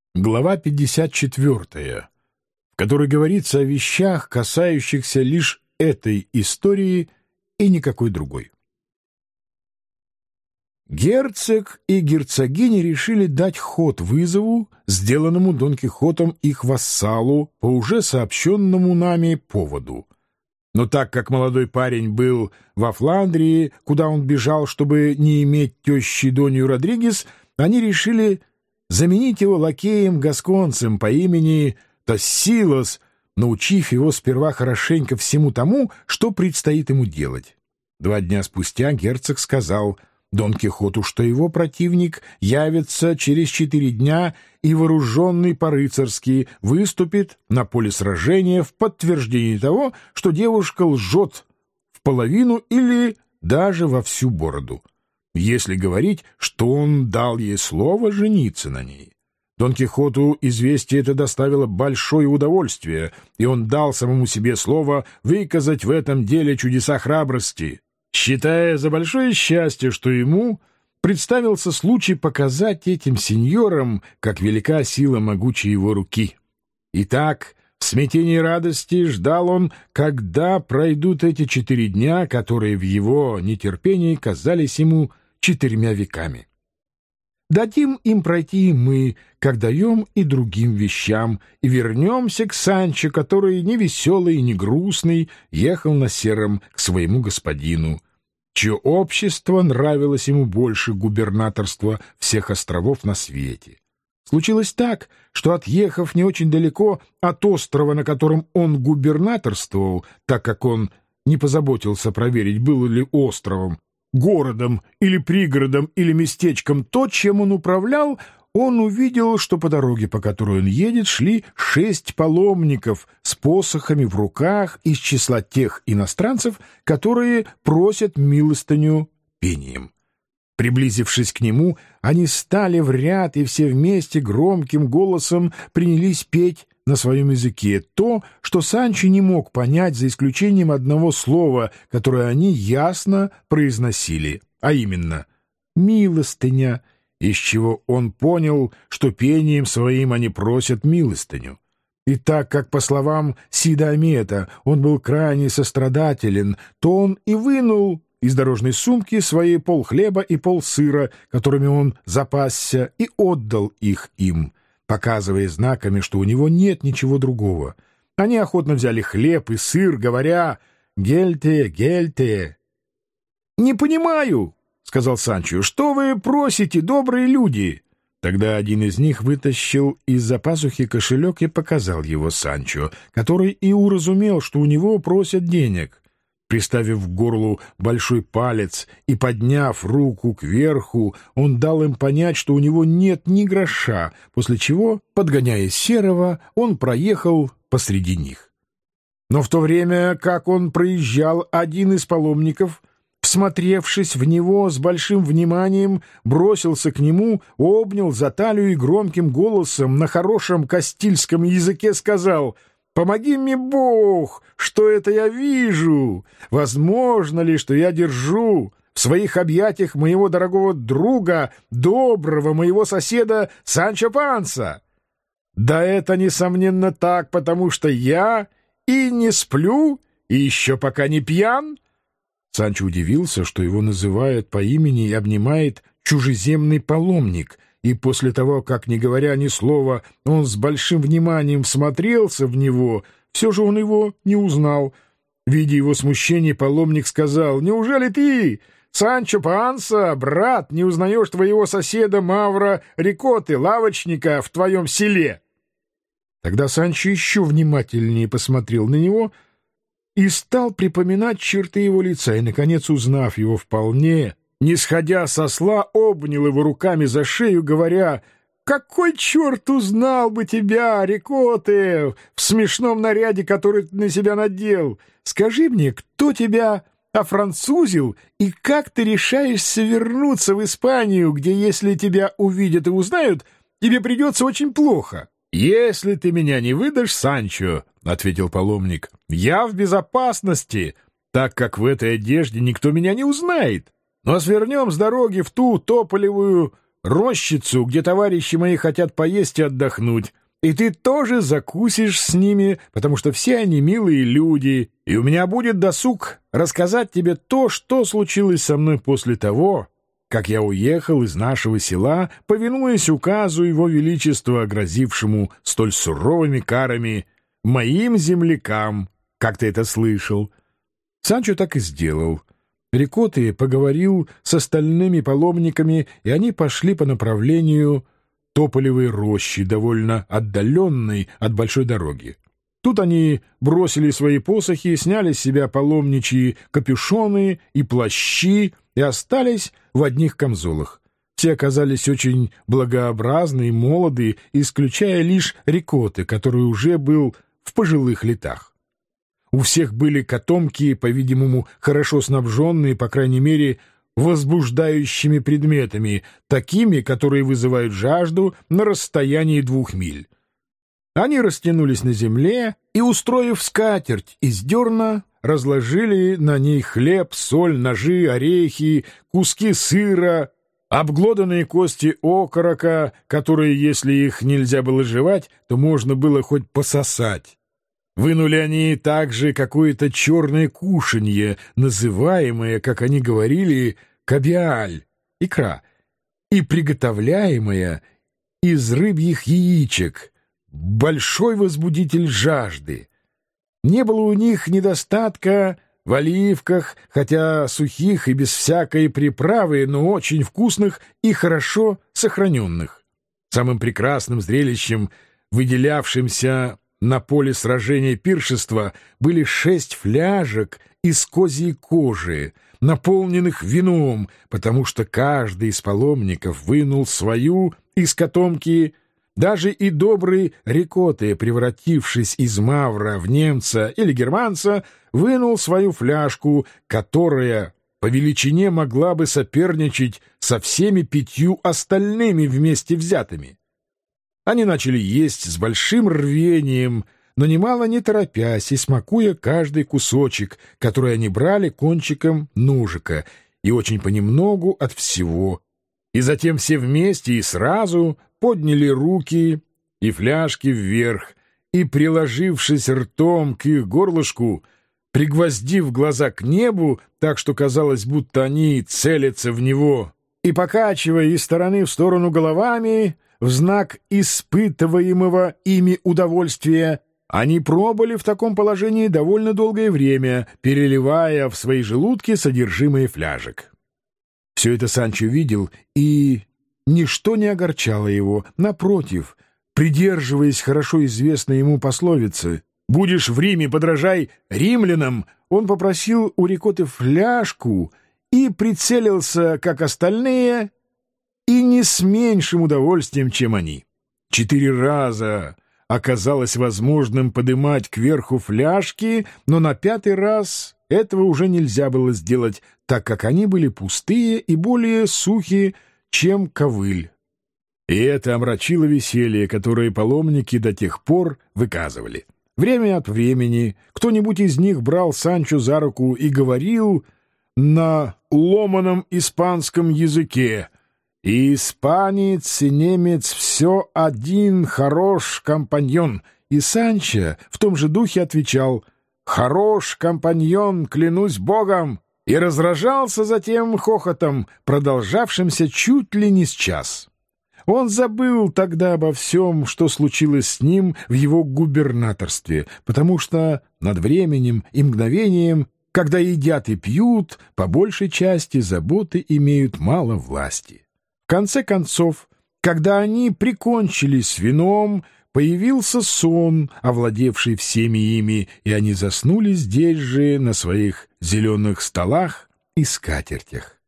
Глава 54, в которой говорится о вещах, касающихся лишь этой истории и никакой другой. Герцог и герцогиня решили дать ход вызову, сделанному Дон Кихотом их вассалу по уже сообщенному нами поводу. Но так как молодой парень был во Фландрии, куда он бежал, чтобы не иметь тещи Донью Родригес, они решили заменить его лакеем-гасконцем по имени Тоссилос, научив его сперва хорошенько всему тому, что предстоит ему делать. 2 дня спустя герцог сказал Дон Кихоту, что его противник явится через 4 дня и, вооруженный по-рыцарски, выступит на поле сражения в подтверждение того, что девушка лжет в половину или даже во всю бороду, если говорить, что он дал ей слово жениться на ней. Дон Кихоту известие это доставило большое удовольствие, и он дал самому себе слово выказать в этом деле чудеса храбрости, считая за большое счастье, что ему представился случай показать этим сеньорам, как велика сила могучей его руки. Итак, в смятении радости ждал он, когда пройдут эти 4 дня, которые в его нетерпении казались ему 4 веками. Дадим им пройти и мы, как даем и другим вещам, и вернемся к Санчо, который, не веселый и не грустный, ехал на сером к своему господину, чье общество нравилось ему больше губернаторства всех островов на свете. Случилось так, что, отъехав не очень далеко от острова, на котором он губернаторствовал, так как он не позаботился проверить, был ли островом, городом или пригородом или местечком то, чем он управлял, он увидел, что по дороге, по которой он едет, шли 6 паломников с посохами в руках из числа тех иностранцев, которые просят милостыню пением. Приблизившись к нему, они стали в ряд и все вместе громким голосом принялись петь на своем языке то, что Санчо не мог понять, за исключением одного слова, которое они ясно произносили, а именно «милостыня», из чего он понял, что пением своим они просят милостыню. И так как, по словам Сида Амета, он был крайне сострадателен, то он и вынул из дорожной сумки свои полхлеба и полсыра, которыми он запасся, и отдал их им, показывая знаками, что у него нет ничего другого. Они охотно взяли хлеб и сыр, говоря «Гельте, гельте». «Не понимаю», — сказал Санчо, — «что вы просите, добрые люди?» Тогда один из них вытащил из-за пазухи кошелек и показал его Санчо, который и уразумел, что у него просят денег. Приставив к горлу большой палец и подняв руку кверху, он дал им понять, что у него нет ни гроша, после чего, подгоняя серого, он проехал посреди них. Но в то время, как он проезжал, один из паломников, всмотревшись в него с большим вниманием, бросился к нему, обнял за талию и громким голосом на хорошем кастильском языке сказал: «Помоги мне, Бог, что это я вижу! Возможно ли, что я держу в своих объятиях моего дорогого друга, доброго моего соседа Санчо Панса? Да это, несомненно, так, потому что я и не сплю, и еще пока не пьян». Санчо удивился, что его называют по имени и обнимает чужеземный паломник, и после того, как, не говоря ни слова, он с большим вниманием всмотрелся в него, все же он его не узнал. Видя его смущение, паломник сказал: «Неужели ты, Санчо Панса, брат, не узнаешь твоего соседа Мавро Рикоты, лавочника в твоем селе?» Тогда Санчо еще внимательнее посмотрел на него и стал припоминать черты его лица, и, наконец, узнав его вполне, не сходя со осла, обнял его руками за шею, говоря: «Какой черт узнал бы тебя, Рикоте, в смешном наряде, который ты на себя надел? Скажи мне, кто тебя офранцузил, и как ты решаешься вернуться в Испанию, где, если тебя увидят и узнают, тебе придется очень плохо?» «Если ты меня не выдашь, Санчо, — ответил паломник, — я в безопасности, так как в этой одежде никто меня не узнает. Но свернем с дороги в ту тополевую рощицу, где товарищи мои хотят поесть и отдохнуть, и ты тоже закусишь с ними, потому что все они милые люди, и у меня будет досуг рассказать тебе то, что случилось со мной после того, как я уехал из нашего села, повинуясь указу Его Величества, грозившему столь суровыми карами моим землякам, как ты это слышал». Санчо так и сделал. Рикотте поговорил с остальными паломниками, и они пошли по направлению тополевой рощи, довольно отдаленной от большой дороги. Тут они бросили свои посохи, сняли с себя паломничьи капюшоны и плащи и остались в одних камзолах. Все оказались очень благообразны и молоды, исключая лишь Рикотте, который уже был в пожилых летах. У всех были котомки, по-видимому, хорошо снабженные, по крайней мере, возбуждающими предметами, такими, которые вызывают жажду на расстоянии 2 миль. Они растянулись на земле и, устроив скатерть из дерна, разложили на ней хлеб, соль, ножи, орехи, куски сыра, обглоданные кости окорока, которые, если их нельзя было жевать, то можно было хоть пососать. Вынули они также какое-то черное кушанье, называемое, как они говорили, кабиаль, икра, и приготовляемое из рыбьих яичек, большой возбудитель жажды. Не было у них недостатка в оливках, хотя сухих и без всякой приправы, но очень вкусных и хорошо сохраненных. Самым прекрасным зрелищем, выделявшимся на поле сражения пиршества, были 6 фляжек из козьей кожи, наполненных вином, потому что каждый из паломников вынул свою из котомки. Даже и добрый Рикотте, превратившись из мавра в немца или германца, вынул свою фляжку, которая по величине могла бы соперничать со всеми 5 остальными вместе взятыми. Они начали есть с большим рвением, но немало не торопясь и смакуя каждый кусочек, который они брали кончиком ножика, и очень понемногу от всего. И затем все вместе и сразу подняли руки и фляжки вверх, и, приложившись ртом к их горлышку, пригвоздив глаза к небу, так что казалось, будто они целятся в него, и, покачивая из стороны в сторону головами, в знак испытываемого ими удовольствия, они пробыли в таком положении довольно долгое время, переливая в свои желудки содержимое фляжек. Все это Санчо видел, и ничто не огорчало его. Напротив, придерживаясь хорошо известной ему пословицы «Будешь в Риме, подражай римлянам», он попросил у Рикотте фляжку и прицелился, как остальные, и не с меньшим удовольствием, чем они. 4 раза оказалось возможным подымать кверху фляжки, но на 5-й раз этого уже нельзя было сделать, так как они были пустые и более сухие, чем ковыль. И это омрачило веселье, которое паломники до тех пор выказывали. Время от времени кто-нибудь из них брал Санчо за руку и говорил на ломаном испанском языке: «И испанец, и немец — все один хорош компаньон». И Санчо в том же духе отвечал: «Хорош компаньон, клянусь богом», и разражался затем хохотом, продолжавшимся чуть ли не с час. Он забыл тогда обо всем, что случилось с ним в его губернаторстве, потому что над временем и мгновением, когда едят и пьют, по большей части заботы имеют мало власти. В конце концов, когда они прикончили с вином, появился сон, овладевший всеми ими, и они заснули здесь же, на своих зеленых столах и скатертях.